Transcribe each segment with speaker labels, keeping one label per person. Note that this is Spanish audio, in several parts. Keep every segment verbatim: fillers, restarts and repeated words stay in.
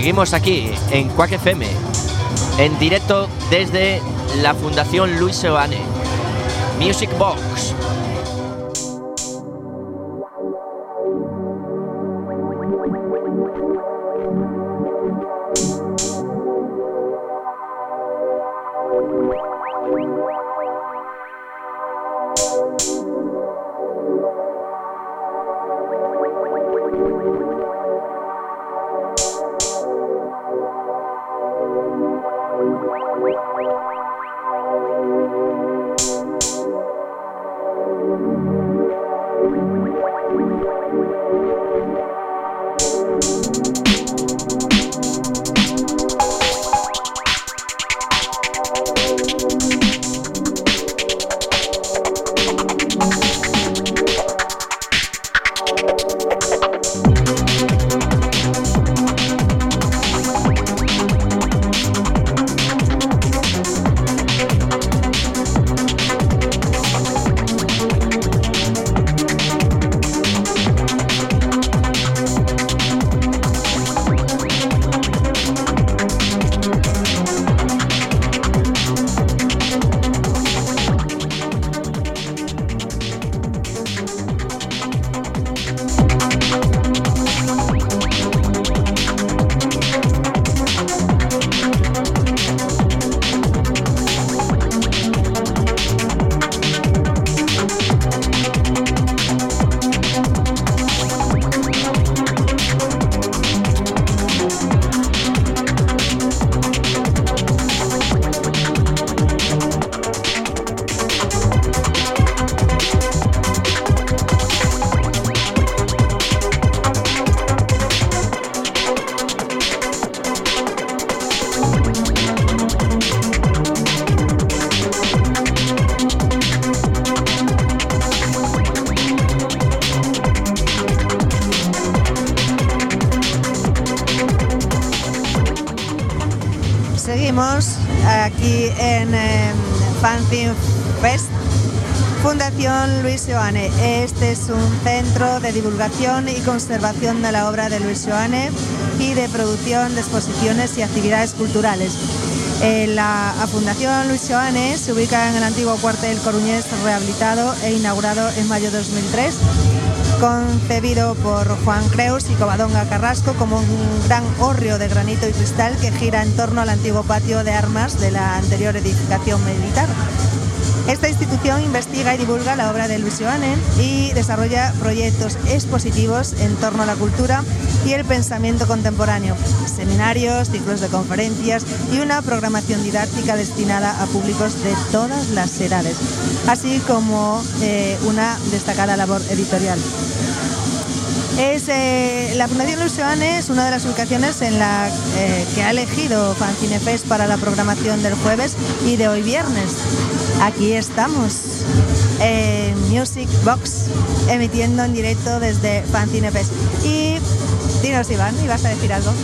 Speaker 1: Seguimos aquí en Quack F M, en directo desde la Fundación Luis Seoane. Music Box.
Speaker 2: Seguimos aquí en eh, Fanzine Fest, Fundación Luis Seoane. Este es un centro de divulgación y conservación de la obra de Luis Seoane y de producción de exposiciones y actividades culturales. Eh, la Fundación Luis Seoane se ubica en el antiguo cuartel coruñés, rehabilitado e inaugurado en mayo de dos mil tres, concebido por Juan Creus y Covadonga Carrasco como un gran hórreo de granito y cristal que gira en torno al antiguo patio de armas de la anterior edificación militar. Esta institución investiga y divulga la obra de Luis Seoane y desarrolla proyectos expositivos en torno a la cultura y el pensamiento contemporáneo, seminarios, ciclos de conferencias y una programación didáctica destinada a públicos de todas las edades, así como eh, una destacada labor editorial. Es, eh, la Fundación Luis Seoane es una de las ubicaciones en la eh, que ha elegido Fanzine Fest para la programación del jueves y de hoy viernes. Aquí estamos en Music Box, emitiendo en directo desde Fanzine Fest. Y dinos, Iván, ¿ibas a decir algo?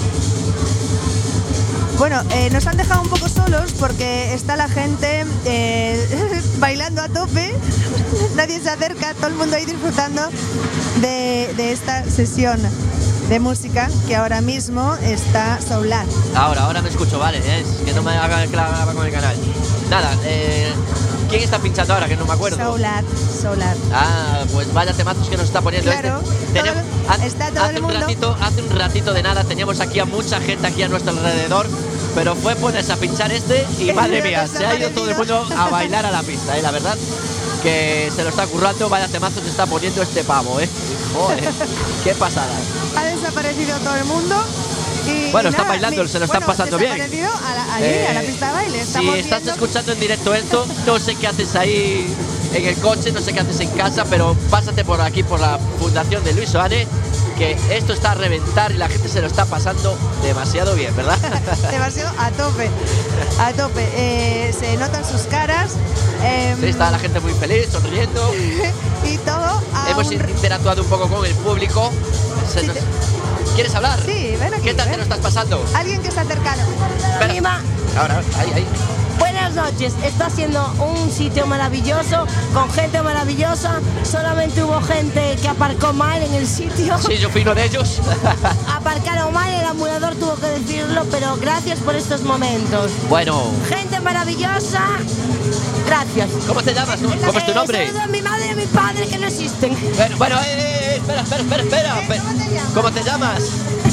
Speaker 2: Bueno, eh, nos han dejado un poco solos porque está la gente eh, bailando a tope, nadie se acerca, todo el mundo ahí disfrutando de, de esta sesión de música que ahora mismo está Soulat.
Speaker 1: Ahora, ahora me escucho, vale, es que no me haga clava con el canal. Nada, eh, ¿quién está pinchando ahora? Que no me acuerdo.
Speaker 2: Soulat, Soulat.
Speaker 1: Ah, pues vaya temazos que nos está poniendo
Speaker 2: claro,
Speaker 1: este. Tenemos,
Speaker 2: todo, está todo
Speaker 1: hace
Speaker 2: el
Speaker 1: un
Speaker 2: mundo.
Speaker 1: ratito, hace un ratito de nada teníamos aquí a mucha gente aquí a nuestro alrededor, pero fue ponerse a pinchar este y madre mía, se ha ido todo el mundo a bailar a la pista, ¿eh? La verdad que se lo está currando, vaya temazos se está poniendo este pavo, ¿eh? Joder, qué pasada.
Speaker 2: Ha desaparecido todo el mundo. Y,
Speaker 1: bueno,
Speaker 2: y
Speaker 1: están
Speaker 2: nada,
Speaker 1: bailando,
Speaker 2: mi,
Speaker 1: se lo están
Speaker 2: bueno,
Speaker 1: pasando bien.
Speaker 2: A la, allí,
Speaker 1: eh,
Speaker 2: a la pista de baile.
Speaker 1: Si estás
Speaker 2: viendo...
Speaker 1: escuchando en directo esto, no sé qué haces ahí en el coche, no sé qué haces en casa, pero pásate por aquí, por la Fundación de Luis Seoane, que esto está a reventar y la gente se lo está pasando demasiado bien, ¿verdad?
Speaker 2: Demasiado a tope, a tope. Eh, se notan sus caras. Eh,
Speaker 1: sí, está la gente muy feliz, sonriendo.
Speaker 2: Y todo a
Speaker 1: Hemos
Speaker 2: un...
Speaker 1: interactuado un poco con el público. Se
Speaker 2: sí,
Speaker 1: nos...
Speaker 2: te...
Speaker 1: ¿Quieres hablar?
Speaker 2: Sí, ven aquí.
Speaker 1: ¿Qué tal
Speaker 2: ven.
Speaker 1: te lo estás pasando?
Speaker 2: Alguien que está cercano.
Speaker 1: Espera.
Speaker 3: Prima.
Speaker 1: Ahora, ahí, ahí.
Speaker 3: Buenas buenas noches. Está siendo un sitio maravilloso, con gente maravillosa. Solamente hubo gente que aparcó mal en el sitio.
Speaker 1: Sí, yo fui uno de ellos.
Speaker 3: Aparcaron mal, el amulador tuvo que decirlo, pero gracias por estos momentos.
Speaker 1: Bueno.
Speaker 3: Gente maravillosa, gracias.
Speaker 1: ¿Cómo te llamas? ¿Cómo es tu nombre?
Speaker 3: Eh, saludo a mi madre y a mi padre que no existen.
Speaker 1: Bueno, bueno, eh, eh, espera, espera, espera, espera.
Speaker 2: ¿Cómo te llamas?
Speaker 1: ¿Cómo te llamas?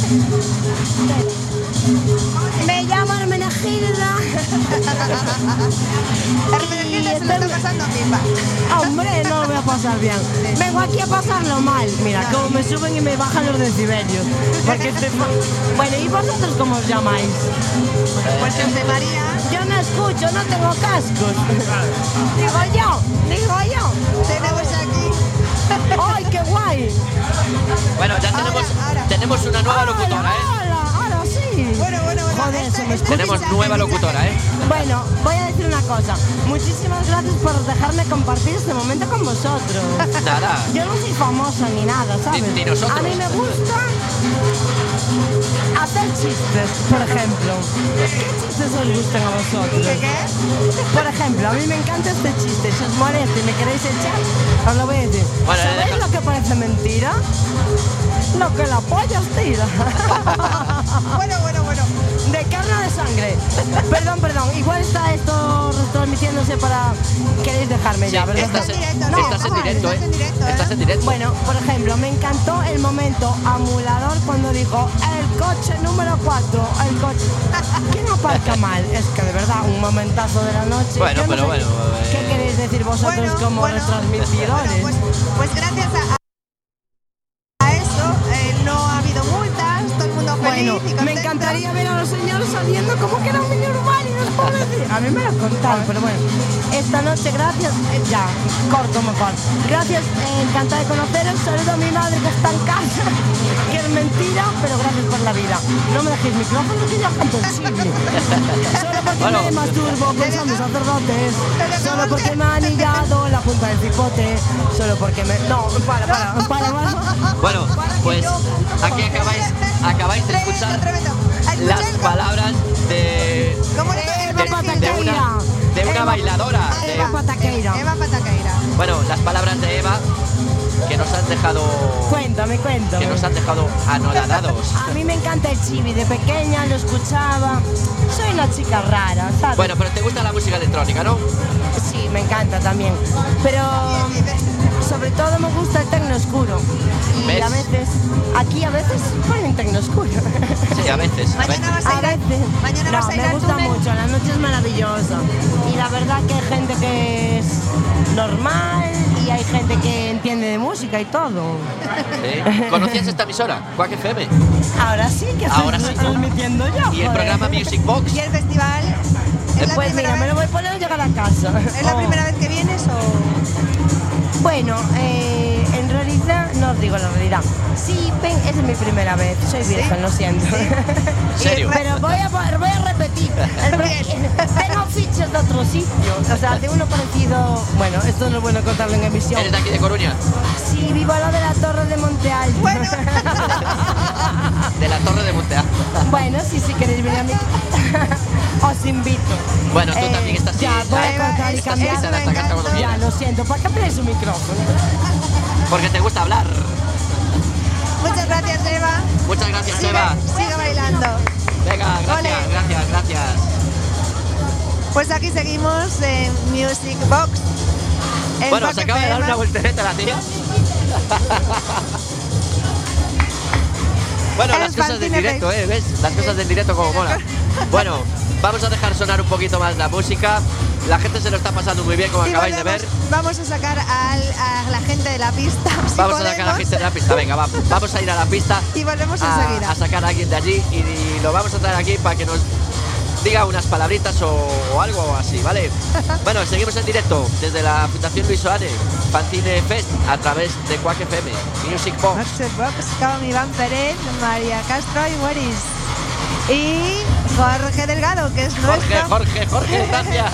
Speaker 3: Me llamo Hermenegilda.
Speaker 2: Hermenegilda se lo está pasando pipa.
Speaker 3: Hombre, no lo voy a pasar bien. Vengo aquí a pasarlo mal. Mira, como me suben y me bajan los decibelios. Porque estoy... Bueno, ¿y vosotros cómo os llamáis?
Speaker 2: Pues José María.
Speaker 3: Yo no escucho, no tengo cascos. Digo yo, digo yo.
Speaker 2: Tenemos aquí.
Speaker 3: ¡Ay, qué guay!
Speaker 1: Bueno, ya tenemos,
Speaker 2: Ahora, ahora.
Speaker 1: tenemos una nueva locutora, ¿eh?
Speaker 3: ¡Hola, ahora sí!
Speaker 2: Bueno, bueno, bueno.
Speaker 3: Joder,
Speaker 2: esta-
Speaker 3: se me
Speaker 2: esta
Speaker 1: Tenemos
Speaker 2: mensaje,
Speaker 1: nueva
Speaker 2: mensaje.
Speaker 1: locutora, ¿eh?
Speaker 3: Bueno, voy a decir una cosa. Muchísimas gracias por dejarme compartir este momento con vosotros.
Speaker 1: Nada.
Speaker 3: Yo no soy famosa ni nada, ¿sabes?
Speaker 1: Ni- ni nosotros.
Speaker 3: A mí me gusta hacer chistes, por ejemplo. ¿Qué chistes os gustan a vosotros?
Speaker 2: ¿Qué qué?
Speaker 3: Por ejemplo, a mí me encanta este chiste. Si os molesta y me queréis echar, os lo voy a decir.
Speaker 1: Bueno,
Speaker 3: ¿Sabéis
Speaker 1: deja-
Speaker 3: lo que parece mentira? Lo que la polla os tira.
Speaker 2: Bueno, bueno, bueno.
Speaker 3: De carne o de sangre. Perdón, perdón. Igual está esto retransmitiéndose para... ¿Queréis dejarme ya,
Speaker 1: Sí,
Speaker 3: verdad?
Speaker 1: estás, en,
Speaker 2: directo,
Speaker 3: no,
Speaker 1: estás en
Speaker 3: vale,
Speaker 1: directo,
Speaker 2: estás en
Speaker 1: ¿eh?
Speaker 2: directo, ¿eh?
Speaker 1: Estás en directo.
Speaker 3: Bueno, por ejemplo, me encantó el momento amulador cuando dijo el coche número cuatro, el coche. ¿Quién aparca mal? Es que de verdad, un momentazo de la noche.
Speaker 1: Bueno,
Speaker 3: Yo no
Speaker 1: pero
Speaker 3: sé
Speaker 1: bueno,
Speaker 3: ¿Qué
Speaker 1: eh.
Speaker 3: queréis decir vosotros
Speaker 2: Bueno,
Speaker 3: como
Speaker 2: bueno,
Speaker 3: retransmitidores?
Speaker 2: bueno, pues, pues gracias a, a eso eh, no ha habido multas, todo el mundo feliz
Speaker 3: Bueno,
Speaker 2: y contento.
Speaker 3: me encantaría ver a los señores saliendo como que era un niño urbano y nos puedo decir. A mí me lo contaron, pero bueno. Esta noche, gracias, eh, ya, corto mejor. Gracias, eh, encantada de conoceros. Saludo a mi madre que está en casa, que es mentira, pero gracias por la vida. No me dejéis micrófono que yo canto el chile. Solo porque
Speaker 1: Bueno.
Speaker 3: me masturbo pensando en sacerdotes. Solo porque me han anillado la punta del cipote. Solo porque me... No, para, para, para, para.
Speaker 1: Bueno, pues aquí acabáis, acabáis de escuchar
Speaker 2: Tremendo, tremendo.
Speaker 1: las
Speaker 2: Escuchad-
Speaker 1: palabras de,
Speaker 2: ¿Cómo le
Speaker 3: Eva
Speaker 1: de, de
Speaker 3: Pataqueira.
Speaker 1: una, de una
Speaker 3: Eva-
Speaker 1: bailadora.
Speaker 3: Eva
Speaker 1: de-
Speaker 2: Eva
Speaker 3: Pataqueira.
Speaker 2: Eva Pataqueira.
Speaker 1: bueno, las palabras de Eva que nos han dejado
Speaker 3: Cuéntame, cuéntame.
Speaker 1: que nos han dejado anonadados.
Speaker 3: A mí me encanta el chibi, de pequeña lo escuchaba. Soy una chica rara, ¿sabes?
Speaker 1: Bueno, pero te gusta la música electrónica, ¿no?
Speaker 3: Sí, me encanta también. Pero sobre todo me gusta el tecno oscuro. Y
Speaker 1: ¿Ves?
Speaker 3: a veces, aquí a veces ponen tecno oscuro.
Speaker 1: Sí, a veces. A veces.
Speaker 2: Mañana vas a
Speaker 3: A
Speaker 2: ir al-
Speaker 3: veces.
Speaker 2: mañana
Speaker 3: No,
Speaker 2: vas a ir
Speaker 3: me
Speaker 2: al
Speaker 3: gusta
Speaker 2: túnel.
Speaker 3: mucho, la noche es maravillosa. Y la verdad que hay gente que es normal y hay gente que entiende de música y todo.
Speaker 1: ¿Sí? ¿Conocías esta emisora? Quack F M.
Speaker 3: Ahora sí que estoy
Speaker 1: Ahora sí.
Speaker 3: transmitiendo yo.
Speaker 1: Y el
Speaker 3: joder.
Speaker 1: programa Music Box.
Speaker 2: ¿Y el festival? ¿Es la,
Speaker 3: Pues
Speaker 2: primera
Speaker 3: mira, me
Speaker 2: vez,
Speaker 3: lo voy a poner al llegar a casa.
Speaker 2: ¿Es la
Speaker 3: Oh.
Speaker 2: primera vez que vienes o...?
Speaker 3: Bueno, eh, en realidad, no os digo la realidad. Sí, ven, esa es mi primera vez. Soy virgen, lo siento.
Speaker 1: ¿En serio?
Speaker 3: Pero voy a, voy a repetir. El pro- Tengo fichas de otro sitio. O sea, de uno parecido. Bueno, esto no es bueno contarlo en emisión.
Speaker 1: ¿Eres de aquí de Coruña?
Speaker 3: Sí, vivo al lado de la Torre de Monte Alto.
Speaker 2: Bueno.
Speaker 1: De la Torre de Montea.
Speaker 3: Bueno, sí, si queréis venir a mi os invito.
Speaker 1: Bueno, tú también estás
Speaker 3: Ya,
Speaker 1: ahí,
Speaker 3: voy
Speaker 1: ¿sabes?
Speaker 3: a cortar y
Speaker 2: Estás
Speaker 3: cambiar.
Speaker 1: invitada a esta casa cuando
Speaker 3: Ya,
Speaker 1: quieras.
Speaker 3: lo siento. ¿Para qué ponéis un micrófono?
Speaker 1: Porque te gusta hablar.
Speaker 2: Muchas gracias, Eva.
Speaker 1: Muchas gracias,
Speaker 2: Sigue,
Speaker 1: Eva.
Speaker 2: sigue bailando.
Speaker 1: Venga, gracias,
Speaker 2: Ole.
Speaker 1: gracias, gracias.
Speaker 2: Pues aquí seguimos en Music Box. en
Speaker 1: Bueno,
Speaker 2: Quack
Speaker 1: se acaba de
Speaker 2: F
Speaker 1: dar
Speaker 2: M.
Speaker 1: una voltereta la tía. Bueno,
Speaker 2: El
Speaker 1: las cosas del
Speaker 2: Fanzine
Speaker 1: directo,
Speaker 2: Fest.
Speaker 1: ¿eh? ¿Ves? Las cosas del directo como mola. Bueno, vamos a dejar sonar un poquito más la música. La gente se lo está pasando muy bien, como
Speaker 2: Y
Speaker 1: acabáis de ver.
Speaker 2: volvemos- Vamos a sacar al- a la gente de la pista. si
Speaker 1: Vamos a sacar a la
Speaker 2: podemos.
Speaker 1: gente de la pista. Venga, va. Vamos a ir a la pista
Speaker 2: Y volvemos
Speaker 1: a,
Speaker 2: enseguida.
Speaker 1: a sacar a alguien de allí y lo vamos a traer aquí para que nos diga unas palabritas o, o algo así, ¿vale? Bueno, seguimos en directo desde la Fundación Luis Oane, Fanzine Fest, a través de Quack F M, Music Box.
Speaker 2: Music Box con Iván Pérez, María Castro y Boris. Y Jorge Delgado, que es
Speaker 1: Jorge,
Speaker 2: nuestro.
Speaker 1: Jorge, Jorge, gracias.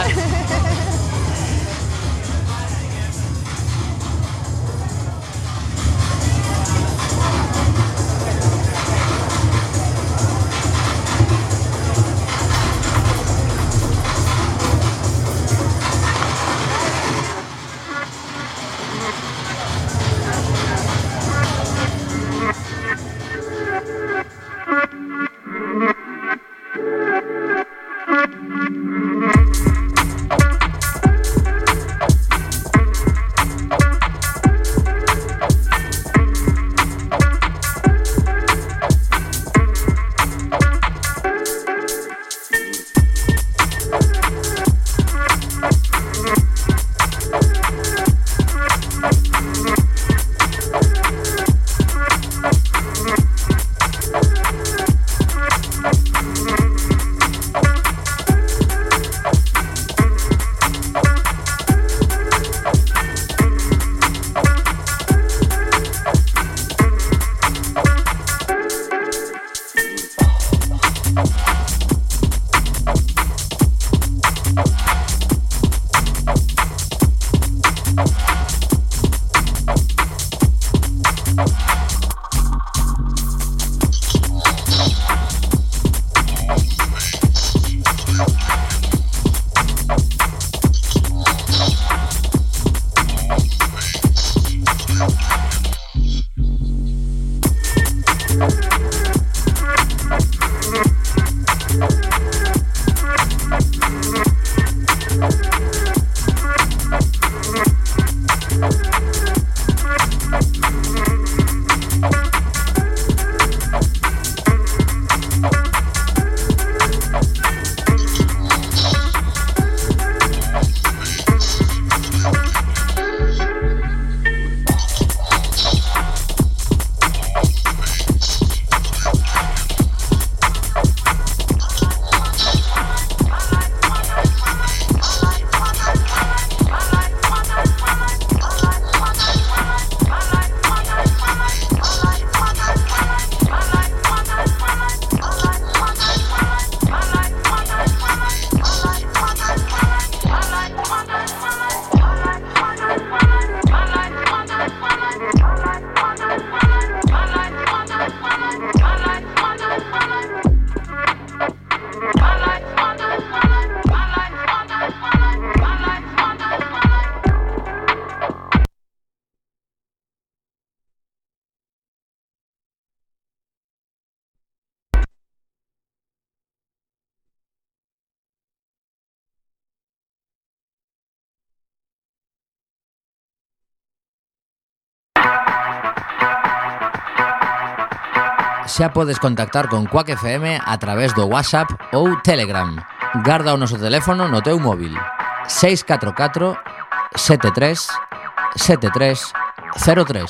Speaker 4: Xa podes contactar con Quack F M a través do WhatsApp ou Telegram. Garda o noso teléfono no teu móvil: seis catro catro sete tres sete tres cero tres.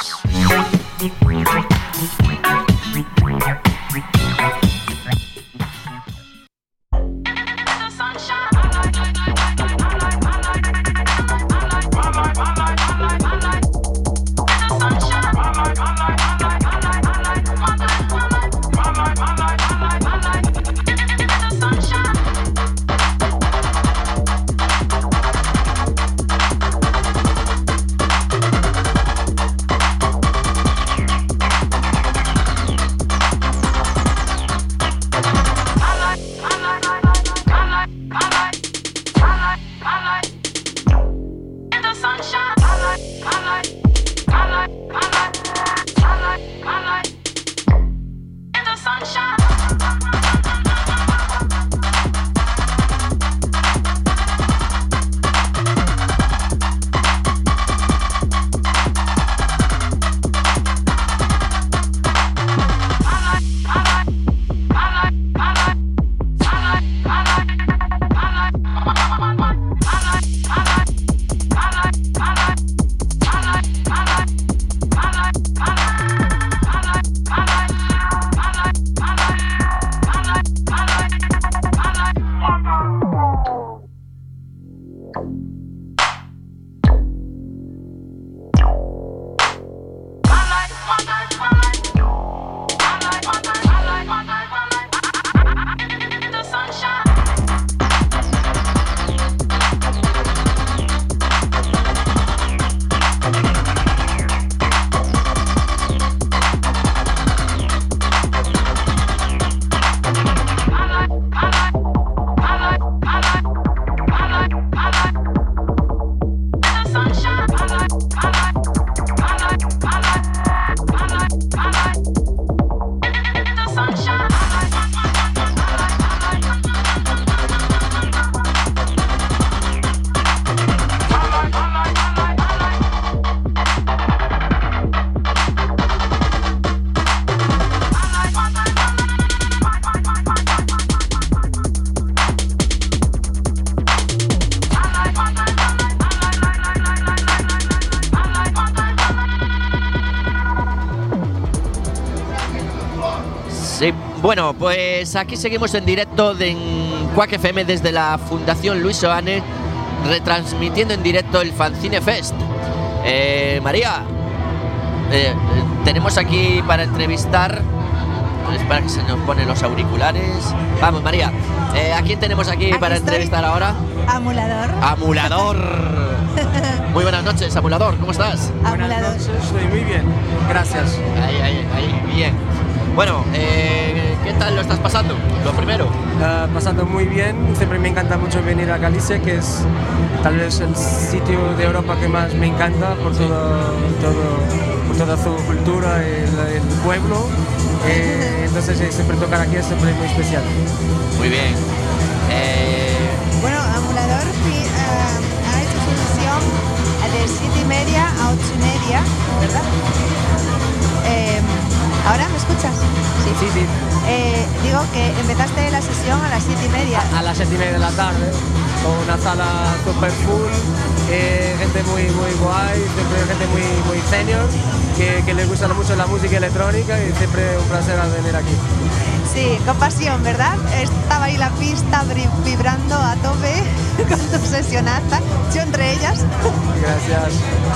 Speaker 1: Bueno, pues aquí seguimos en directo de Quack F M desde la Fundación Luis Seoane, retransmitiendo en directo el Fanzine Fest. Eh, María, eh, eh, tenemos aquí para entrevistar. Espera que se nos ponen los auriculares. Vamos, María. Eh, ¿A quién tenemos aquí,
Speaker 2: aquí
Speaker 1: para
Speaker 2: estoy.
Speaker 1: entrevistar ahora?
Speaker 2: Amulador.
Speaker 1: Amulador. Muy buenas noches, Amulador. ¿Cómo estás?
Speaker 2: Amulador.
Speaker 5: Buenas noches, estoy muy bien. Gracias.
Speaker 1: Ahí, ahí, ahí, bien. Bueno, eh, ¿qué tal lo estás pasando? Lo primero.
Speaker 5: Uh, pasando muy bien. Siempre me encanta mucho venir a Galicia, que es tal vez el sitio de Europa que más me encanta por todo, todo, por toda su cultura, el, el pueblo. Eh, entonces eh, siempre tocar aquí es siempre muy especial.
Speaker 1: Muy bien. Eh,
Speaker 2: Bueno, Amulador sí, uh, ha hecho su sesión de siete y media a ocho y media, ¿verdad? Eh, ¿Ahora me escuchas? Sí.
Speaker 5: Sí, sí.
Speaker 2: Eh, digo que empezaste la sesión a las siete y media.
Speaker 5: A, a las siete y media de la tarde, con una sala super full, eh, gente muy, muy guay, siempre gente muy, muy senior, que, que les gusta mucho la música electrónica y siempre un placer al venir aquí.
Speaker 2: Sí, con pasión, ¿verdad? Estaba ahí la pista bri- vibrando a tope con tu sesionaza, yo entre ellas.
Speaker 5: Gracias.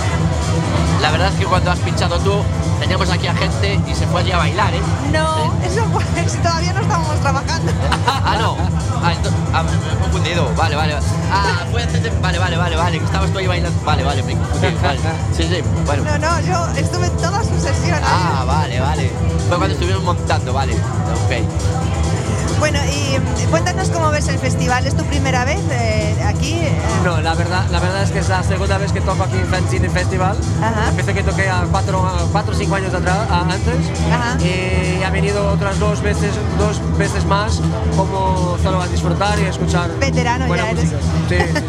Speaker 1: la verdad es que cuando has pinchado tú, teníamos aquí a gente y se fue allí a bailar, ¿eh?
Speaker 2: No, eso fue, si todavía no estábamos trabajando.
Speaker 1: Ah, no. Ah, ento- ah, me me he confundido. Vale, vale. Ah, fue antes de... Vale, vale, vale, vale. Que estabas tú ahí bailando. Vale, vale, me he confundido. Vale. Sí, sí, bueno.
Speaker 2: No, no, yo estuve en todas sus sesiones.
Speaker 1: Ah, vale, vale. Fue cuando estuvimos montando, vale. Ok.
Speaker 2: Bueno, y mm, cuéntanos cómo ves el festival. ¿Es tu primera vez eh, aquí? Eh,
Speaker 5: No, la verdad, la verdad es que es la segunda vez que toco aquí en Fanzine Festival.
Speaker 2: Ajá.
Speaker 5: Empecé que toqué a cuatro o cinco años atrás, a- antes.
Speaker 2: Ajá.
Speaker 5: Y ha venido otras dos veces, dos veces más como solo a disfrutar y a escuchar
Speaker 2: Veterano
Speaker 5: buena
Speaker 2: ya eres.
Speaker 5: música. Sí.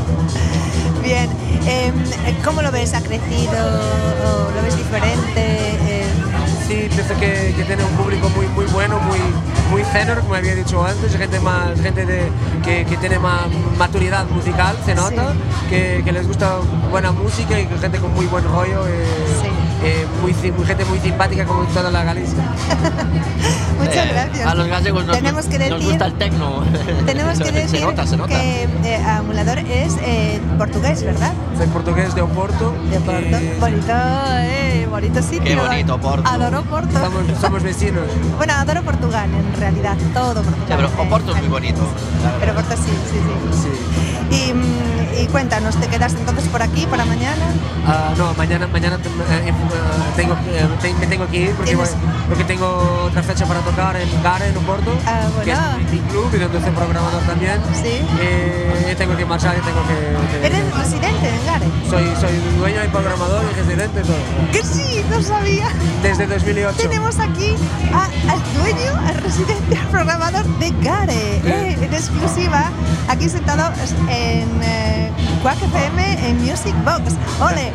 Speaker 2: Bien. Eh, ¿Cómo lo ves? ¿Ha crecido? ¿O lo ves diferente? Eh,
Speaker 5: Sí, pienso que, que tiene un público muy muy bueno, muy muy senior, como había dicho antes, gente más gente de, que, que tiene más maturidad musical, se nota,
Speaker 2: Sí.
Speaker 5: que, que les gusta buena música y que gente con muy buen rollo, eh,
Speaker 2: Sí.
Speaker 5: eh, muy, ci- muy gente muy simpática como en toda la Galicia.
Speaker 2: Muchas
Speaker 1: Eh,
Speaker 2: gracias.
Speaker 1: A los gallegos nos,
Speaker 2: Tenemos que
Speaker 1: nos
Speaker 2: decir,
Speaker 1: gusta el tecno.
Speaker 2: tenemos que decir
Speaker 1: se nota, se nota.
Speaker 2: que eh, Amulador es eh, portugués, ¿verdad?
Speaker 5: Soy portugués de Oporto.
Speaker 2: De Porto.
Speaker 5: y
Speaker 2: Bonito, eh, bonito sitio.
Speaker 1: Qué bonito, Porto.
Speaker 2: Adoro Porto.
Speaker 5: somos, somos vecinos.
Speaker 2: Bueno, adoro Portugal, en realidad, todo Portugal.
Speaker 1: Ya, pero
Speaker 2: eh,
Speaker 1: Oporto es muy bonito. la verdad.
Speaker 2: Pero Porto sí, sí, sí.
Speaker 5: Sí.
Speaker 2: Y, mm, y cuéntanos, ¿te quedas entonces por aquí para mañana?
Speaker 5: Ah, no, mañana, mañana te- eh, eh, tengo, eh, te- me tengo que ir porque,
Speaker 2: ¿Tienes?
Speaker 5: voy- porque tengo otra fecha para tocar en Gare, en Oporto,
Speaker 2: Ah,
Speaker 5: que es
Speaker 2: bueno.
Speaker 5: mi club y donde soy programador también.
Speaker 2: Sí.
Speaker 5: Eh, y tengo que marchar y tengo que... que-
Speaker 2: ¿Eres residente en Gare?
Speaker 5: soy, soy dueño y programador y residente y todo.
Speaker 2: Que sí, no sabía.
Speaker 5: Desde dos mil ocho.
Speaker 2: Tenemos aquí a- al dueño, al residente, al programador de Gare, eh, en exclusiva, aquí sentado en eh, Quack F M en Music Box. ¡Ole!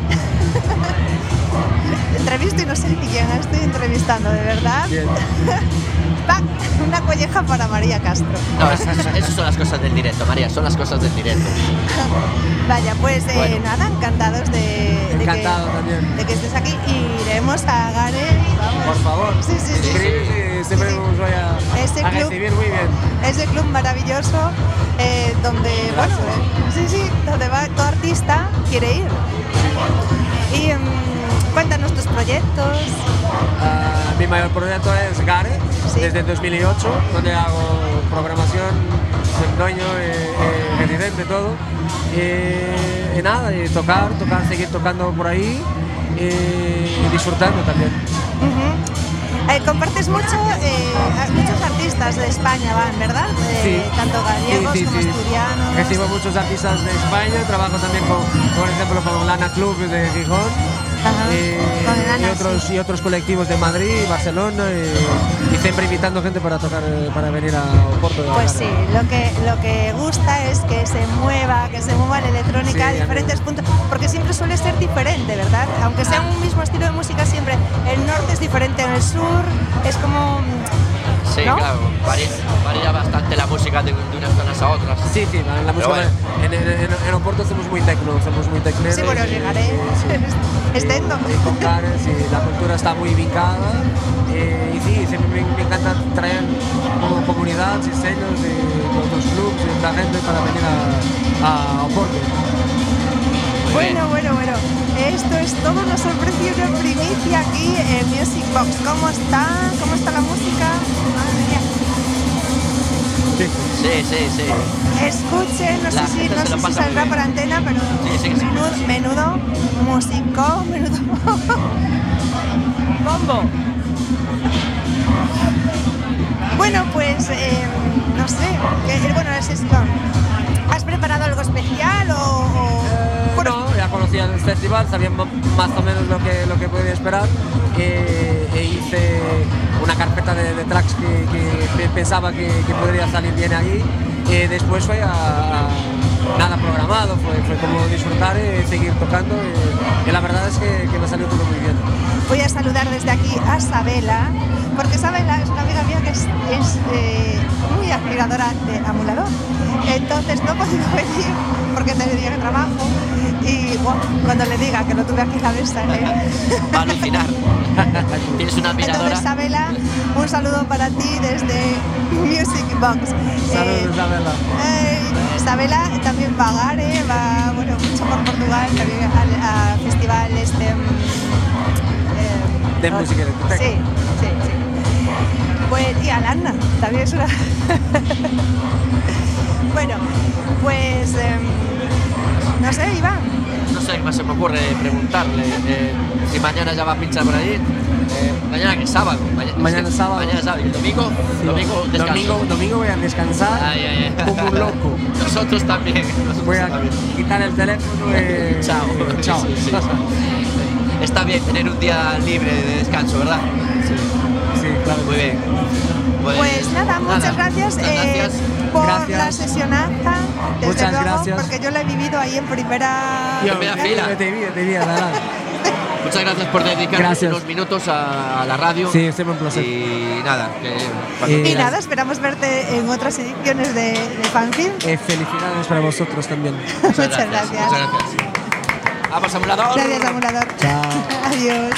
Speaker 2: Entrevisto y no sé ni quién estoy entrevistando, de verdad.
Speaker 5: Bien.
Speaker 2: ¡Pac! Una colleja para María Castro.
Speaker 1: No, esas, esas son las cosas del directo, María, son las cosas del directo.
Speaker 2: Vaya, pues eh,
Speaker 1: Bueno.
Speaker 2: nada, encantados de, de
Speaker 5: Encantado
Speaker 2: que,
Speaker 5: también.
Speaker 2: de que estés aquí. Iremos a Gare, vamos.
Speaker 5: Por favor.
Speaker 2: Sí, sí, sí.
Speaker 5: Escribe y siempre
Speaker 2: Sí, sí.
Speaker 5: os voy a,
Speaker 2: Ese
Speaker 5: a
Speaker 2: club-
Speaker 5: recibir muy bien.
Speaker 2: Ese club maravilloso eh, donde, bueno, eh, sí, sí, donde va todo artista quiere ir. Y mm, cuéntanos tus proyectos.
Speaker 5: Ah, mi mayor proyecto es Gare,
Speaker 2: Sí.
Speaker 5: desde dos mil ocho, donde hago programación, soy dueño, eh, eh, residente, todo. Eh, y nada, y tocar, tocar, seguir tocando por ahí eh, y disfrutando también.
Speaker 2: Ujú. Eh, compartes mucho, eh, a- muchos artistas de España van, ¿verdad? Eh, Tanto gallegos
Speaker 5: Sí, sí,
Speaker 2: como
Speaker 5: sí.
Speaker 2: asturianos.
Speaker 5: Recibo muchos artistas de España, trabajo también con, por ejemplo, con Lana Club de Gijón.
Speaker 2: Ajá,
Speaker 5: eh,
Speaker 2: con Lana,
Speaker 5: y otros
Speaker 2: sí.
Speaker 5: y otros colectivos de Madrid y Barcelona y, y siempre invitando gente para tocar eh, para venir a Oporto. a
Speaker 2: Pues
Speaker 5: tocar.
Speaker 2: sí, lo que, lo que gusta es que se mueva, que se mueva la electrónica a
Speaker 5: Sí, a mí-
Speaker 2: diferentes puntos, porque siempre suele ser diferente, ¿verdad? Aunque sea un mismo estilo de música, siempre el norte es diferente en el sur, es como... mm,
Speaker 1: Sí,
Speaker 3: ¿no?
Speaker 1: claro, varía, varía bastante la música de, de unas zonas a otras.
Speaker 5: Sí, sí, la, la música
Speaker 1: bueno.
Speaker 5: en, en, en, en Oporto somos muy tecno, somos muy tecneros.
Speaker 2: Sí, bueno,
Speaker 5: y-
Speaker 2: llegaré.
Speaker 5: sí.
Speaker 2: Estendo.
Speaker 5: Y, y con Cares, y la cultura está muy vincada. Y, y sí, siempre me, me encanta traer como comunidades y sellos de los clubs y la gente para venir a, a Oporto.
Speaker 1: Muy bien.
Speaker 2: Bueno, bueno, bueno. Esto es todo, nos ofrece una primicia aquí en Music Box. ¿Cómo está? ¿Cómo está la música? Madre mía.
Speaker 1: Sí, sí, sí.
Speaker 2: Escuchen, no
Speaker 1: La
Speaker 2: sé si,
Speaker 1: gente
Speaker 2: no
Speaker 1: se
Speaker 2: sé
Speaker 1: lo
Speaker 2: si
Speaker 1: pasa muy
Speaker 2: saldrá
Speaker 1: bien.
Speaker 2: por antena, pero
Speaker 1: Sí, sí, sí.
Speaker 2: menudo, menudo músico, menudo.
Speaker 3: Bombo.
Speaker 2: Bueno, pues eh, no sé. Que, bueno, la sesión. ¿Has preparado algo especial o...? o-
Speaker 5: Eh,
Speaker 2: bueno,
Speaker 5: no, ya conocía el festival, sabía ma- más o menos lo que, lo que podía esperar eh, e hice una carpeta de, de tracks que, que pe- pensaba que, que podría salir bien allí. Eh, después fue a, a nada programado, fue, fue como disfrutar y seguir tocando y, y la verdad es que, que me salió todo muy bien.
Speaker 2: voy a saludar desde aquí a Sabela, porque Sabela es una amiga mía que es, es eh, muy admiradora de Amulador. Entonces no he podido venir porque tenía día de trabajo y bueno, cuando le diga que lo tuve aquí en la mesa, ¿eh?
Speaker 1: Va a alucinar. Tienes una admiradora.
Speaker 2: Entonces, Sabela, un saludo para ti desde Music Box.
Speaker 5: Saludos,
Speaker 2: Eh,
Speaker 5: Isabela.
Speaker 2: eh, Isabela también va a Gare, va bueno, mucho por Portugal, también al, al festival este. mm, eh,
Speaker 5: De música electrónica.
Speaker 2: Sí, sí, sí. Pues, y Alana, también es una. Bueno, pues. em, no sé, Iván.
Speaker 1: No sé qué más se me ocurre preguntarle. Eh, si mañana ya va a pinchar por ahí. Eh, mañana que es sábado. Mañana,
Speaker 5: Mañana
Speaker 1: es que-
Speaker 5: sábado.
Speaker 1: Mañana es sábado. Y el domingo, domingo descanso.
Speaker 5: Domingo, domingo voy a descansar
Speaker 1: Ay, ay, ay.
Speaker 5: como un loco.
Speaker 1: Nosotros también. Nosotros
Speaker 5: Voy a
Speaker 1: también.
Speaker 5: quitar el teléfono y
Speaker 1: Chao.
Speaker 5: y chao.
Speaker 1: Sí, sí. Está bien tener un día libre de descanso, ¿verdad?
Speaker 5: Sí, claro.
Speaker 1: Muy bien.
Speaker 2: Pues nada, muchas gracias,
Speaker 1: muchas
Speaker 2: eh,
Speaker 1: gracias.
Speaker 2: por
Speaker 5: Gracias.
Speaker 2: la sesionaza, desde
Speaker 5: Muchas
Speaker 2: luego,
Speaker 5: gracias.
Speaker 2: porque yo la he vivido ahí en primera.
Speaker 1: Yo- primera fila.
Speaker 5: Te vi, te vi, la verdad.
Speaker 1: Muchas gracias por dedicarnos
Speaker 5: Gracias.
Speaker 1: unos minutos a, a la radio.
Speaker 5: Sí, siempre un placer.
Speaker 1: Y nada, que cuando
Speaker 5: Y
Speaker 2: Y
Speaker 1: quieras.
Speaker 2: nada, esperamos verte en otras ediciones de, de Fanzine.
Speaker 5: Eh, felicidades para vosotros también.
Speaker 2: Muchas gracias.
Speaker 1: Muchas gracias. Vamos, Amulador.
Speaker 2: Gracias, Amulador.
Speaker 5: Chao.
Speaker 2: Adiós.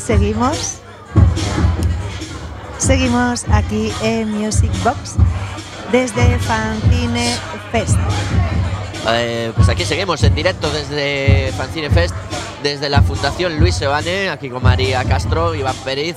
Speaker 2: seguimos. Seguimos aquí en Music Box desde Fanzine Fest.
Speaker 1: Eh, pues aquí seguimos en directo desde Fanzine Fest, desde la Fundación Luis Seoane, aquí con María Castro, Iván Pérez.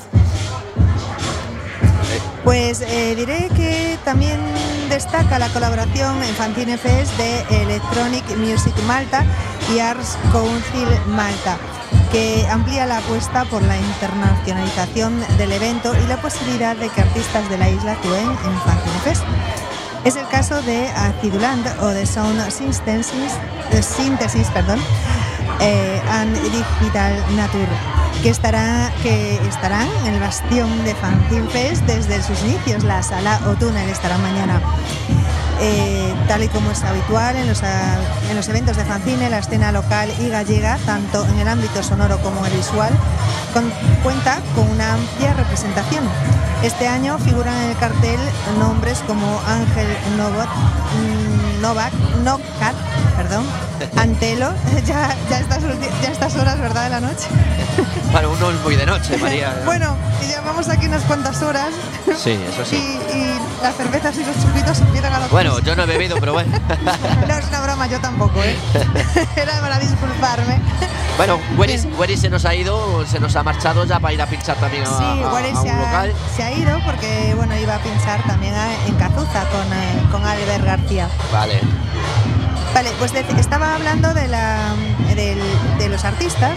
Speaker 2: Pues eh, diré que también destaca la colaboración en Fanzine Fest de Electronic Music Malta y Arts Council Malta, que amplía la apuesta por la internacionalización del evento y la posibilidad de que artistas de la isla actúen en Fanzine Fest. Es el caso de Aciduland o de Sound Synthesis, eh, Synthesis perdón, eh, and Digital Nature, que, estará, que estarán en el bastión de Fanzine Fest desde sus inicios. La sala o túnel estará mañana. Eh, tal y como es habitual en los, a, en los eventos de fanzine, la escena local y gallega, tanto en el ámbito sonoro como en el visual, con, cuenta con una amplia representación. Este año figuran en el cartel nombres como Ángel Novot, Novak, Nocat, perdón, Antelo, ya, ya, estas, ya estas horas, ¿verdad?, de la noche.
Speaker 1: Bueno, uno es muy de noche, María.
Speaker 2: Bueno, y llevamos aquí unas cuantas horas.
Speaker 1: Sí, eso sí.
Speaker 2: Y, y las cervezas y los chupitos empiezan a los...
Speaker 1: Bueno, yo no he bebido, pero bueno.
Speaker 2: No es una broma, yo tampoco, ¿eh? Era para disculparme.
Speaker 1: Bueno, Weris, Weris se nos ha ido, se nos ha marchado ya para ir a pinchar también a,
Speaker 2: sí,
Speaker 1: a,
Speaker 2: Weris
Speaker 1: a un
Speaker 2: se ha,
Speaker 1: local.
Speaker 2: se ha ido porque, bueno, iba a pinchar también a, en Cazuza con, eh, con Albert García.
Speaker 1: Vale.
Speaker 2: Vale, pues de, estaba hablando de, la, de, de los artistas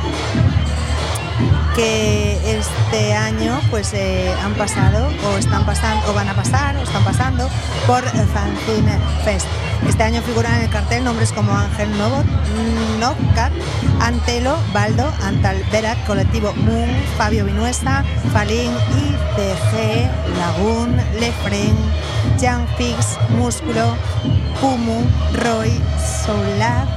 Speaker 2: que este año pues eh, han pasado o están pasando o van a pasar o están pasando por Fanzine Fest. Este año figuran en el cartel nombres como Ángel Novot, Nocat, Antelo, Baldo, Antal Berat, Colectivo Moon, Fabio Vinuesa, Falín, I T G, Lagoon, Lefren, Jan Fix, Músculo, Pumu, Roy, Soulab,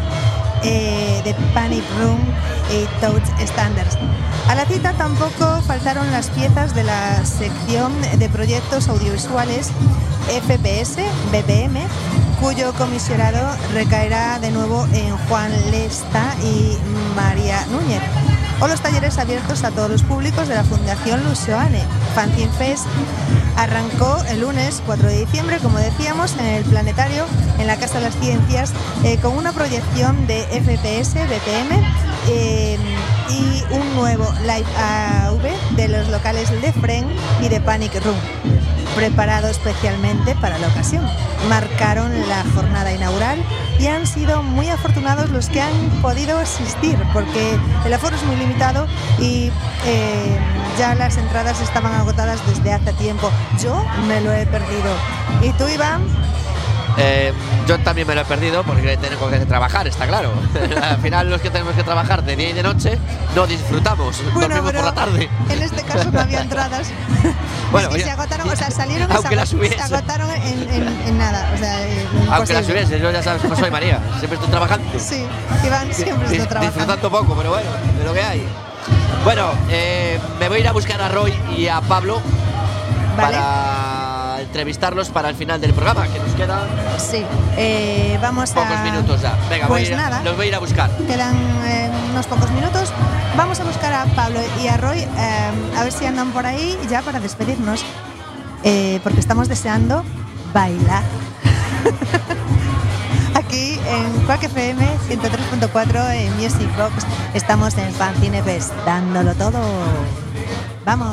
Speaker 2: eh, The Panic Room y Touch Standards. A la cita tampoco faltaron las piezas de la sección de proyectos audiovisuales F P S B P M, cuyo comisionado recaerá de nuevo en Juan Lesta y María Núñez, o los talleres abiertos a todos los públicos de la Fundación Luis Seoane. Fanzine Fest arrancó el lunes cuatro de diciembre, como decíamos, en el Planetario, en la Casa de las Ciencias, eh, con una proyección de F P S B P M eh, y un nuevo live A V de los locales de Fren y de Panic Room, preparado especialmente para la ocasión. Marcaron la jornada inaugural y han sido muy afortunados los que han podido asistir, porque el aforo es muy limitado y eh, ya las entradas estaban agotadas desde hace tiempo. Yo me lo he perdido. ¿Y tú, Iván?
Speaker 1: Eh, yo también me lo he perdido porque tengo que trabajar, está claro. Al final los que tenemos que trabajar de día y de noche no disfrutamos,
Speaker 2: bueno,
Speaker 1: dormimos por la tarde.
Speaker 2: En este caso no había entradas.
Speaker 1: Bueno,
Speaker 2: es que
Speaker 1: ya,
Speaker 2: se agotaron,
Speaker 1: ya,
Speaker 2: o sea, salieron
Speaker 1: aunque
Speaker 2: y se,
Speaker 1: las hubiese.
Speaker 2: se agotaron en, en, en nada. O sea, eh,
Speaker 1: aunque las hubiese, yo ya sabes cómo soy, María. Siempre estoy trabajando.
Speaker 2: Sí, Iván siempre está trabajando.
Speaker 1: Disfrutando poco, pero bueno, de lo que hay. Bueno, eh, me voy a ir a buscar a Roy y a Pablo, vale, para entrevistarlos para el final del programa, que nos queda
Speaker 2: sí, eh, vamos
Speaker 1: pocos
Speaker 2: a...
Speaker 1: minutos ya. Venga,
Speaker 2: pues
Speaker 1: voy a ir,
Speaker 2: nada,
Speaker 1: los voy a ir a buscar.
Speaker 2: Quedan eh, unos pocos minutos. Vamos a buscar a Pablo y a Roy, eh, a ver si andan por ahí ya para despedirnos, eh, porque estamos deseando bailar. Aquí en Quack F M ciento tres punto cuatro en Music Box estamos en Fanzine Fest, dándolo todo. ¡Vamos!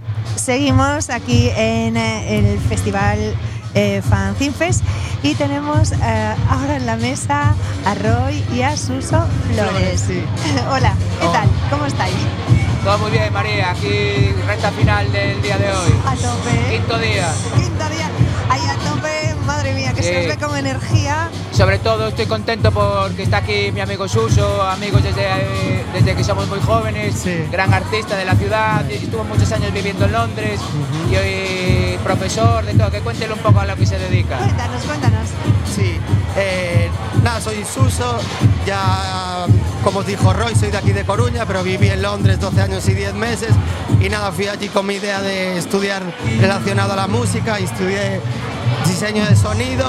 Speaker 2: seguimos aquí en eh, el festival eh, Fanzine Fest y tenemos eh, ahora en la mesa a Roy y a Suso Flores.
Speaker 6: Sí.
Speaker 2: Hola, ¿qué
Speaker 6: Hola.
Speaker 2: tal? ¿Cómo estáis?
Speaker 7: Todo muy bien, María, aquí recta final del día de hoy.
Speaker 2: A tope.
Speaker 7: Quinto día.
Speaker 2: Quinto día. Ahí a tope, madre mía, que
Speaker 7: Sí.
Speaker 2: se os ve con energía.
Speaker 7: Sobre todo estoy contento porque está aquí mi amigo Suso, amigos desde, eh, desde que somos muy jóvenes,
Speaker 6: Sí.
Speaker 7: gran artista de la ciudad, estuvo muchos años viviendo en Londres y hoy profesor de todo, que cuéntele un poco a lo que se dedica.
Speaker 2: Cuéntanos, cuéntanos.
Speaker 6: Sí, eh, nada, soy Suso, ya como os dijo Roy, soy de aquí de Coruña, pero viví en Londres doce años y diez meses y nada, fui allí con mi idea de estudiar relacionado a la música y estudié diseño de sonido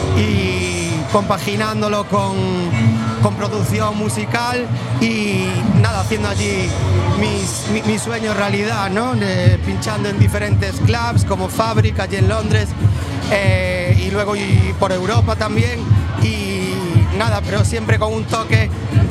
Speaker 6: y compaginándolo con, con producción musical y nada, haciendo allí mis, mi, mi sueño realidad, ¿no? De- pinchando en diferentes clubs como Fabric allí en Londres eh, y luego y por Europa también y nada, pero siempre con un toque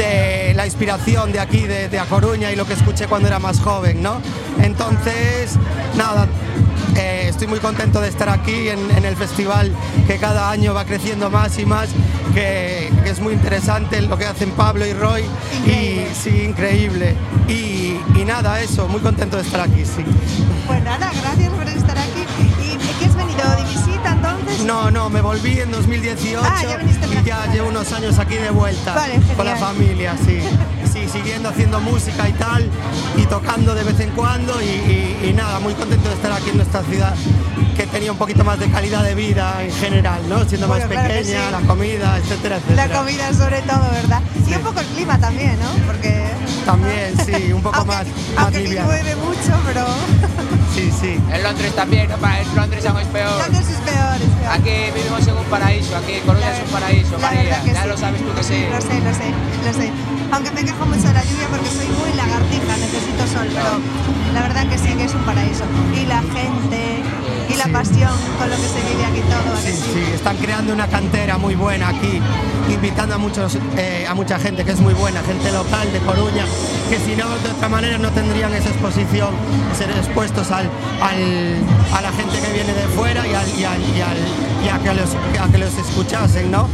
Speaker 6: de la inspiración de aquí, de, de A Coruña y lo que escuché cuando era más joven, ¿no? Entonces, nada, eh, estoy muy contento de estar aquí en, en el festival que cada año va creciendo más y más, que, que es muy interesante lo que hacen Pablo y Roy.
Speaker 2: Increíble.
Speaker 6: Y sí, increíble. Y, y nada, eso, muy contento de estar aquí, sí.
Speaker 2: Pues nada, gracias por estar aquí. ¿Y qué has venido de visita entonces?
Speaker 6: No, no, me volví en dos mil dieciocho
Speaker 2: Ah, ya viniste para
Speaker 6: y ya
Speaker 2: acá.
Speaker 6: llevo unos años aquí de vuelta
Speaker 2: Vale, genial.
Speaker 6: con la familia, sí. Sí, siguiendo haciendo música y tal, y tocando de vez en cuando y, y- y nada, muy contento de estar aquí en nuestra ciudad que tenía un poquito más de calidad de vida en general, ¿no? Siendo
Speaker 2: Bueno,
Speaker 6: más
Speaker 2: claro que
Speaker 6: pequeña,
Speaker 2: sí.
Speaker 6: la comida, etcétera,
Speaker 2: La
Speaker 6: etcétera.
Speaker 2: comida sobre todo, ¿verdad? Y
Speaker 6: Sí.
Speaker 2: un poco el clima también, ¿no? Porque...
Speaker 6: También, sí, un poco
Speaker 2: aunque,
Speaker 6: más, más
Speaker 2: aunque aquí
Speaker 6: liviano.
Speaker 2: llueve mucho, pero...
Speaker 6: Sí, sí.
Speaker 7: En Londres también, ¿no? Pa- en Londres aún es peor.
Speaker 2: Londres es peor, es peor.
Speaker 7: Aquí vivimos en un paraíso, aquí Coruña
Speaker 2: La
Speaker 7: es un
Speaker 2: ver-
Speaker 7: paraíso,
Speaker 2: la
Speaker 7: María,
Speaker 2: verdad que
Speaker 7: ya
Speaker 2: sí.
Speaker 7: lo sabes tú que sí.
Speaker 2: Lo sé, lo sé, lo sé. Aunque me quejo mucho de la lluvia porque soy muy lagartija, necesito sol, pero la verdad que sí, que es un paraíso. Y la gente, y la
Speaker 6: Sí.
Speaker 2: pasión con lo que se vive aquí todo, ¿a que
Speaker 6: Sí,
Speaker 2: sí?
Speaker 6: sí, están creando una cantera muy buena aquí, invitando a muchos, eh, a mucha gente que es muy buena, gente local de Coruña, que si no de otra manera no tendrían esa exposición, ser expuestos al, al- a la gente que viene de fuera y, al, y, al- y al- y a, que los, a que los escuchasen, ¿no?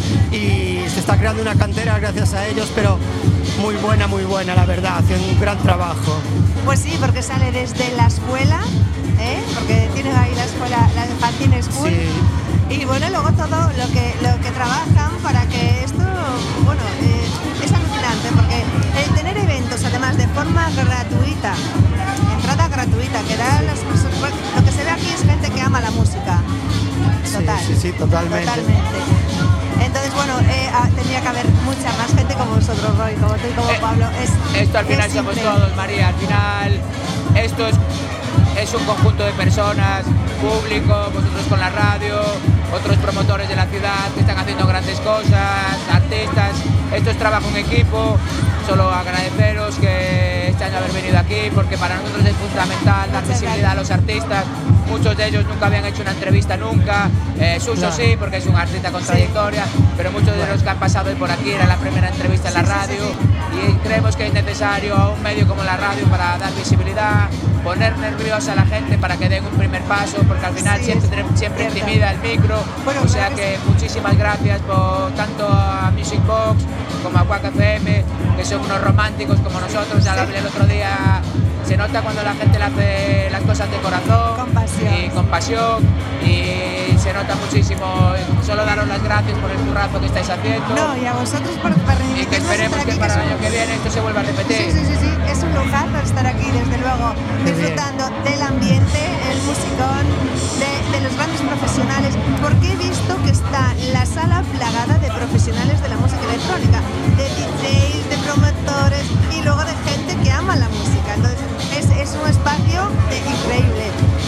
Speaker 6: Y se está creando una cantera gracias a ellos, pero muy buena, muy buena, la verdad, hacen un gran trabajo.
Speaker 2: Pues sí, porque sale desde la escuela, ¿eh? Porque tienen ahí la escuela, la Fanzine School.
Speaker 6: Sí.
Speaker 2: Y bueno, luego todo lo que, lo que trabajan para que esto, bueno, eh, es alucinante, porque el tener eventos además de forma gratuita, entrada gratuita, que da las personas, lo que se ve aquí es gente que ama la música. Total.
Speaker 6: Sí, sí, sí, totalmente.
Speaker 2: Totalmente. Entonces, bueno, eh, ah, tendría que haber mucha más gente como vosotros, Roy, como tú y como
Speaker 7: Eh,
Speaker 2: Pablo. Es,
Speaker 7: Esto al final
Speaker 2: es
Speaker 7: somos
Speaker 2: increíble.
Speaker 7: todos, María. Al final esto es, es un conjunto de personas, público, vosotros con la radio, otros promotores de la ciudad que están haciendo grandes cosas, artistas. Esto es trabajo en equipo. Solo agradeceros que este año haber venido aquí porque para nosotros es fundamental dar
Speaker 2: Muchas
Speaker 7: visibilidad a los artistas. Muchos de ellos nunca habían hecho una entrevista nunca. Eh, Suso
Speaker 6: Claro.
Speaker 7: sí, porque es un artista con trayectoria, pero muchos de los que han pasado hoy por aquí era la primera entrevista en la
Speaker 2: Sí, sí,
Speaker 7: radio.
Speaker 2: sí,
Speaker 7: Y creemos que es necesario a un medio como la radio para dar visibilidad, poner nerviosa a la gente para que den un primer paso, porque al final
Speaker 2: Sí,
Speaker 7: siempre,
Speaker 2: es
Speaker 7: siempre
Speaker 2: cierto.
Speaker 7: intimida el micro.
Speaker 2: Bueno,
Speaker 7: o sea
Speaker 2: claro que
Speaker 7: que
Speaker 2: sí.
Speaker 7: muchísimas gracias por tanto a Music Box como a Quack F M, que son unos románticos como nosotros. Ya lo hablé el otro día. Se nota cuando la gente le hace las cosas de corazón
Speaker 2: Con pasión.
Speaker 7: y con pasión, y se nota muchísimo. Solo daros las gracias por el currazo que estáis haciendo.
Speaker 2: No, y a vosotros por
Speaker 7: Y que
Speaker 2: permitirnos
Speaker 7: esperemos
Speaker 2: estar
Speaker 7: que
Speaker 2: aquí,
Speaker 7: para
Speaker 2: es
Speaker 7: el
Speaker 2: un-
Speaker 7: año que viene esto se vuelva a repetir.
Speaker 2: Sí, sí, sí, sí, es un lujazo estar aquí, desde luego,
Speaker 6: Qué
Speaker 2: disfrutando del ambiente, el musicón, de, de los grandes profesionales, porque he visto que está la sala plagada de profesionales de la música electrónica, de D Js, de promotores y luego de gente que ama la música. Entonces, es, es un espacio de- increíble.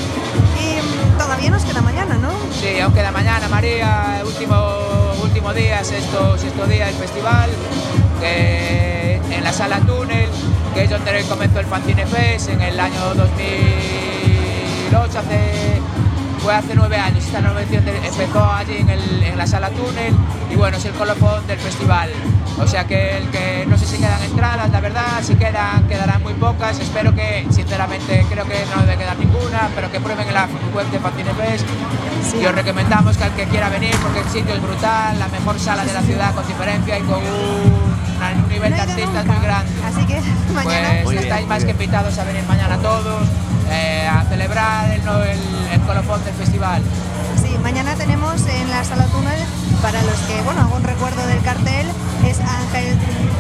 Speaker 2: Y mm, todavía nos queda mañana, ¿no?
Speaker 7: Sí, aún queda mañana, María, último, último día, sexto, sexto día del festival, que en la sala Túnel, que es donde comenzó el Fanzine Fest en el año dos mil ocho, hace fue hace nueve años. Esta nueva edición de, empezó allí en, el, en la Sala Túnel y bueno, es el colofón del festival. O sea que, el que no sé si quedan entradas, la verdad, si quedan, quedarán muy pocas. Espero que, sinceramente, creo que no debe quedar ninguna, pero que prueben en la web de Fanzine Fest. Sí. Y os recomendamos que al que quiera venir, porque el sitio es brutal, la mejor sala de la ciudad con diferencia y con un, un nivel no de artistas nunca. muy grande.
Speaker 2: Así que mañana
Speaker 7: pues estáis bien, más bien. que invitados a venir mañana todos, eh, a celebrar el, el, el colofón del festival.
Speaker 2: Sí, mañana tenemos en la Sala Túnel, para los que, bueno, algún recuerdo del cartel, es Ángel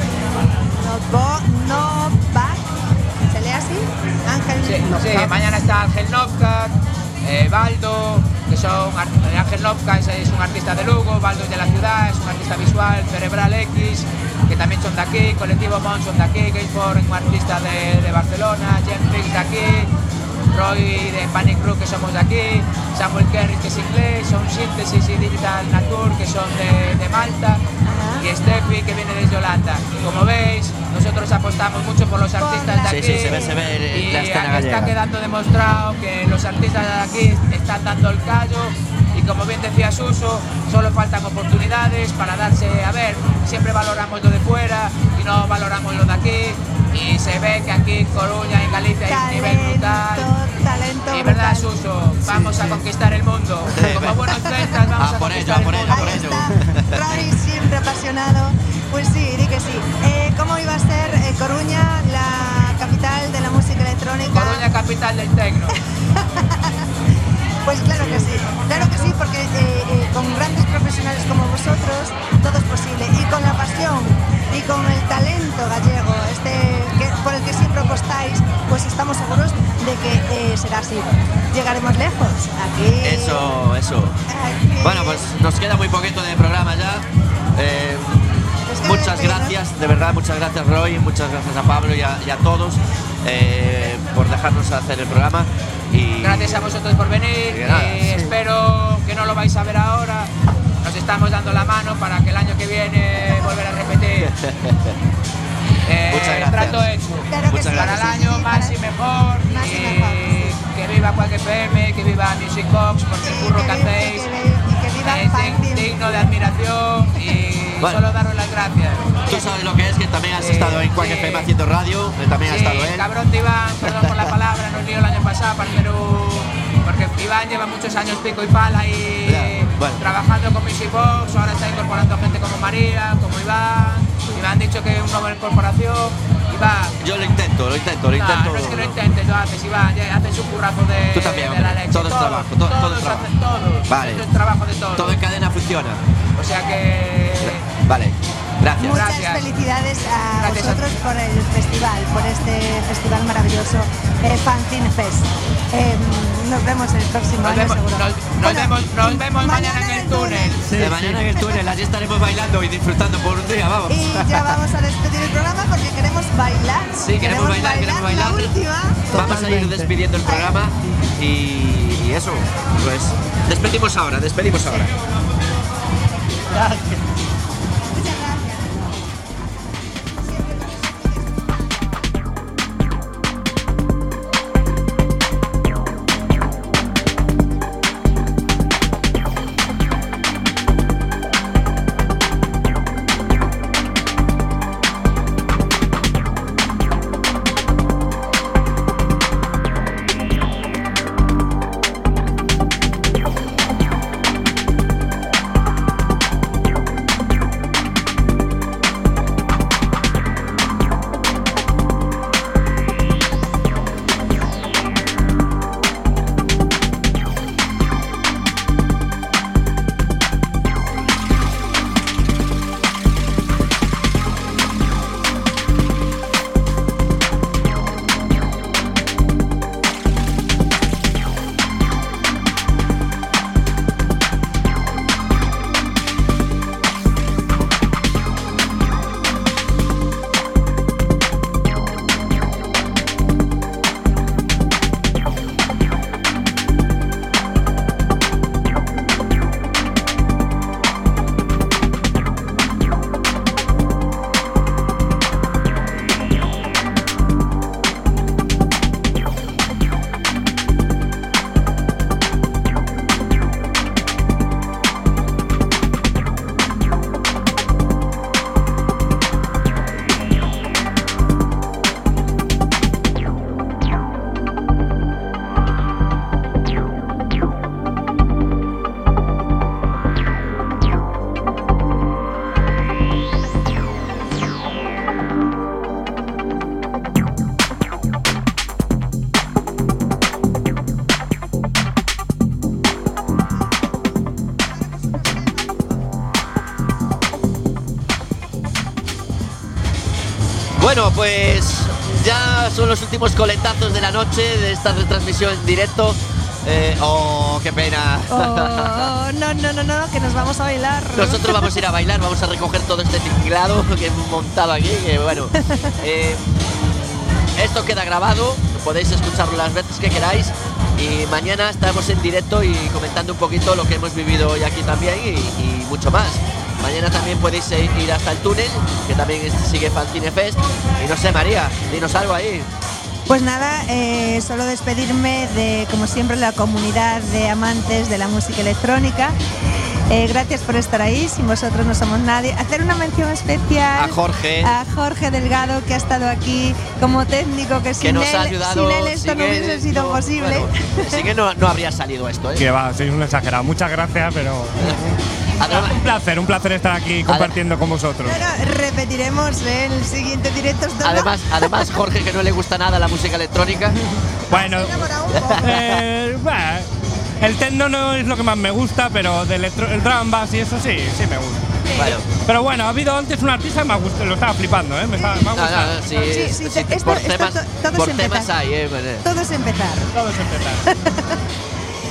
Speaker 2: Novak, ¿se lee así? Ángel
Speaker 7: sí,
Speaker 2: Novak.
Speaker 7: Sí, mañana está Ángel Novak, eh, Baldo, que son, Ángel Novak es, es un artista de Lugo, Baldo es de la ciudad, es un artista visual, Cerebral X, que también son de aquí, Colectivo Mon son de aquí, Gamefor es un artista de, de Barcelona, Jeffrey de aquí, Roy de Panic Room, que somos de aquí, Samuel Kerry, que es inglés, son Síntesis y Digital Nature, que son de, de Malta, uh-huh. y Steffi, que viene desde Holanda. Como veis, nosotros apostamos mucho por los artistas de aquí,
Speaker 1: sí, sí, se ve, se ve
Speaker 7: y
Speaker 1: la escena gallega.
Speaker 7: Está quedando demostrado que los artistas de aquí están dando el callo, y como bien decía Suso, solo faltan oportunidades para darse a ver. Siempre valoramos lo de fuera y no valoramos lo de aquí, y se ve que aquí en Coruña, en Galicia, hay un nivel brutal.
Speaker 2: Talento,
Speaker 7: y verdad,
Speaker 2: brutal.
Speaker 7: Suso, vamos sí, a sí. conquistar el mundo. Como buenos celtas, vamos
Speaker 1: ah,
Speaker 7: a
Speaker 1: por
Speaker 7: conquistar
Speaker 1: ello, por
Speaker 7: el
Speaker 1: ello,
Speaker 7: mundo.
Speaker 1: por
Speaker 2: ello. Roy, siempre apasionado. Pues sí, di que sí. Eh, ¿Cómo iba a ser eh, Coruña, la capital de la música electrónica?
Speaker 7: Coruña, capital del tecno.
Speaker 2: Pues claro que sí, claro que sí, porque eh, eh, con grandes profesionales como vosotros todo es posible, y con la pasión y con el talento gallego este que, por el que siempre apostáis, pues estamos seguros de que eh, será así. Llegaremos lejos. Aquí.
Speaker 1: Eso, eso.
Speaker 2: Aquí.
Speaker 1: Bueno, pues nos queda muy poquito de programa ya. Eh, muchas gracias, de verdad, muchas gracias Roy, muchas gracias a Pablo y a, y a todos eh, por dejarnos hacer el programa. Y
Speaker 7: gracias a vosotros por venir, eh, sí. Espero que no lo vais a ver ahora, nos estamos dando la mano para que el año que viene volver a repetir. eh,
Speaker 1: Muchas gracias.
Speaker 7: Trato hecho,
Speaker 2: claro
Speaker 1: Muchas
Speaker 2: sí,
Speaker 7: para
Speaker 1: gracias.
Speaker 7: el año sí, más, y mejor,
Speaker 2: más
Speaker 7: y
Speaker 2: y mejor, sí.
Speaker 7: Que viva Quack F M, que viva Music Box, porque
Speaker 2: sí,
Speaker 7: el curro que,
Speaker 2: que
Speaker 7: hacéis
Speaker 2: es
Speaker 7: digno de admiración, y bueno, solo daros las gracias.
Speaker 1: Tú sabes lo que es, que también has sí, estado en Quack sí. F M haciendo radio, también
Speaker 7: sí,
Speaker 1: ha estado él.
Speaker 7: Cabrón de Iván, perdón por la palabra, nos lió el año pasado para hacer un... porque Iván lleva muchos años pico y pala y
Speaker 1: yeah, bueno.
Speaker 7: trabajando con Music Box, ahora está incorporando gente como María, como Iván, y me han dicho que es una nueva incorporación. Iván,
Speaker 1: yo lo intento, lo intento, lo
Speaker 7: no,
Speaker 1: intento.
Speaker 7: No es que lo intentes, lo haces, Iván, haces un currazo de,
Speaker 1: Tú también,
Speaker 7: de la leche.
Speaker 1: Todo es
Speaker 7: todos,
Speaker 1: trabajo, todo,
Speaker 7: todos
Speaker 1: todo es trabajo.
Speaker 7: Hacen todos,
Speaker 1: vale.
Speaker 7: Esto es trabajo de todos.
Speaker 1: Todo en cadena funciona.
Speaker 7: O sea que...
Speaker 1: Vale, gracias.
Speaker 2: Muchas
Speaker 7: gracias.
Speaker 2: felicidades a
Speaker 7: gracias
Speaker 2: vosotros
Speaker 7: a
Speaker 2: por el festival, por este festival maravilloso, eh, Fanzine Fest. Eh, nos vemos el próximo
Speaker 7: nos
Speaker 2: año
Speaker 7: vemos,
Speaker 2: seguro.
Speaker 7: Nos, nos
Speaker 2: bueno,
Speaker 7: vemos, nos vemos mañana, mañana en el túnel.
Speaker 1: Sí, de mañana en el túnel, allí estaremos bailando y disfrutando por un día, vamos.
Speaker 2: Y ya vamos a despedir el programa porque queremos bailar.
Speaker 1: Sí, queremos, queremos bailar, queremos bailar.
Speaker 2: La última.
Speaker 1: Vamos Totalmente. a ir despidiendo el programa y, y eso, pues despedimos ahora, despedimos ahora.
Speaker 2: Gracias.
Speaker 1: Bueno, pues ya son los últimos coletazos de la noche de esta retransmisión en directo. Eh, oh, qué pena.
Speaker 2: Oh, oh, no, no, no, no, que nos vamos a bailar.
Speaker 1: Nosotros vamos a ir a bailar, vamos a recoger todo este tinglado que hemos montado aquí. Que bueno, eh, esto queda grabado, podéis escucharlo las veces que queráis. Y mañana estaremos en directo y comentando un poquito lo que hemos vivido hoy aquí también y, y mucho más. Mañana también podéis ir hasta el túnel, que también sigue Fanzine Fest. Y no sé, María, dinos algo ahí.
Speaker 2: Pues nada, eh, solo despedirme de, como siempre, la comunidad de amantes de la música electrónica. Eh, gracias por estar ahí, sin vosotros no somos nadie. Hacer una mención especial
Speaker 1: a Jorge,
Speaker 2: a Jorge Delgado, que ha estado aquí como técnico, que,
Speaker 1: que
Speaker 2: sin,
Speaker 1: nos
Speaker 2: él,
Speaker 1: ha ayudado,
Speaker 2: sin él esto no hubiese sido
Speaker 1: no,
Speaker 2: posible.
Speaker 1: Bueno, sí que no, no habría salido esto, ¿eh?
Speaker 8: Que va, sois un exagerado. Muchas gracias, pero
Speaker 1: Además,
Speaker 8: un placer, un placer estar aquí compartiendo con vosotros.
Speaker 2: Bueno, repetiremos en el siguiente directo.
Speaker 1: Además, además, Jorge, que no le gusta nada la música electrónica.
Speaker 8: Bueno, eh, bah, el techno no es lo que más me gusta, pero del electro, el drum and bass y eso sí, sí me gusta.
Speaker 1: Bueno.
Speaker 8: Pero bueno, ha habido antes un artista que me ha gustado, lo estaba flipando, ¿eh? Me, estaba, me ha gustado.
Speaker 1: No, no, no, sí,
Speaker 2: sí, sí,
Speaker 1: sí,
Speaker 2: esto,
Speaker 1: por
Speaker 2: esto,
Speaker 1: temas,
Speaker 2: to, todo
Speaker 1: por
Speaker 2: es
Speaker 1: temas
Speaker 2: empezar.
Speaker 1: hay, ¿eh?
Speaker 2: Todo es empezar.
Speaker 8: Todo es empezar.